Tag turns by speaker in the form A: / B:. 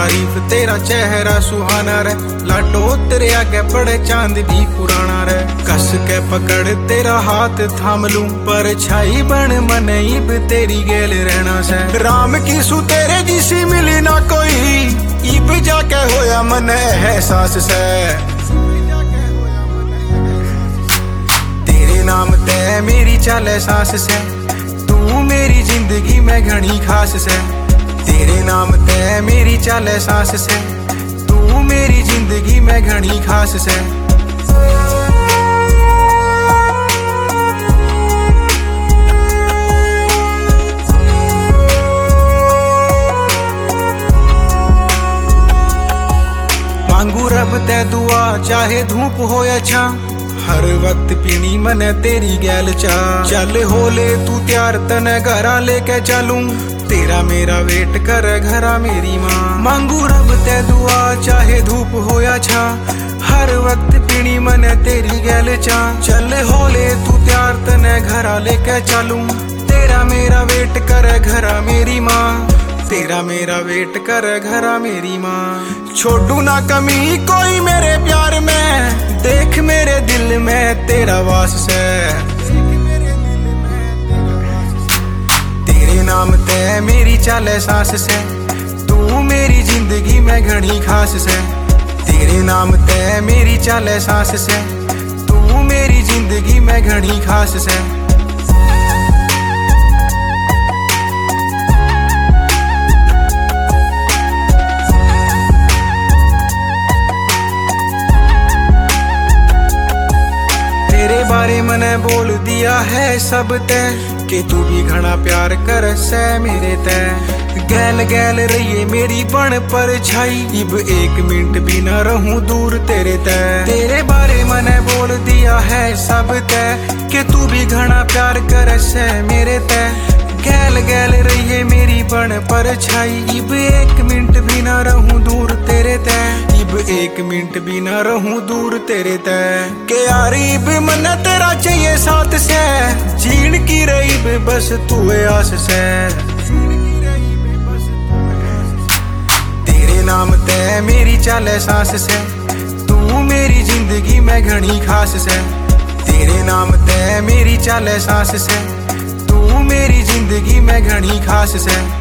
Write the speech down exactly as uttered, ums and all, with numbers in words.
A: तारीफ तेरा चेहरा सुहाना रे, लाटो तेरे आगे पड़े चांद भी पुराना रे। कस के पकड़ तेरा हाथ थाम लूं, पर छाई बन मन इब तेरी गेल रहना से। राम की सु तेरे जिसी मिली ना कोई, इब जाके होया मन एहसास से। तेरे नाम ते मेरी चले सांस से, तू मेरी जिंदगी में घनी खास से। तेरे नाम ते मेरी चले सांस से, तू मेरी जिंदगी में घनी खास से। मांगू रब ते दुआ, चाहे धूप हो या छां, हर वक्त पीनी मने तेरी गैल चा। चल होले तू त्यार तने घरा लेके चलूं, तेरा मेरा वेट कर घरा मेरी माँ। मांगू रब ते दुआ, चाहे धूप हो या छां, हर वक्त पीनी मने तेरी गैल चा। चल होले तू त्यार तने घरा लेके चलूं, तेरा मेरा वेट कर घरा मेरी माँ। तेरा मेरा वेट कर घरा मेरी माँ। छोड़ू ना कमी कोई मेरे प्यार में, देख मेरे दिल में तेरा वास से। तेरे नाम ते मेरी चले सांस से, तू मेरी जिंदगी में घनी खास से। तेरे नाम ते मेरी चले सांस से, तू मेरी जिंदगी में घनी खास से। तेरे बारे मने बोल दिया है सब तय, कि तू भी घना प्यार कर से मेरे तय। गैल गैल रहिए मेरी बन पर छाई, इब एक मिनट भी न रहूं दूर तेरे तय। तेरे बारे मने बोल दिया है सब तय, कि तू भी घना प्यार कर से मेरे तय। गैल गैल रहिए मेरी बन पर छाई, इब एक मिनट भी न रहूं दूर तेरे तय। इब एक मिनट भी न रहूं दूर तेरे तय। के यार इब मन तेरा चाहिए साथ से, जीण की रही बस तू आस से। तेरे नाम ते मेरी चले सांस से, तू मेरी जिंदगी में घनी खास से। तेरे नाम ते मेरी चले सांस से, तू मेरी जिंदगी में घनी खास से।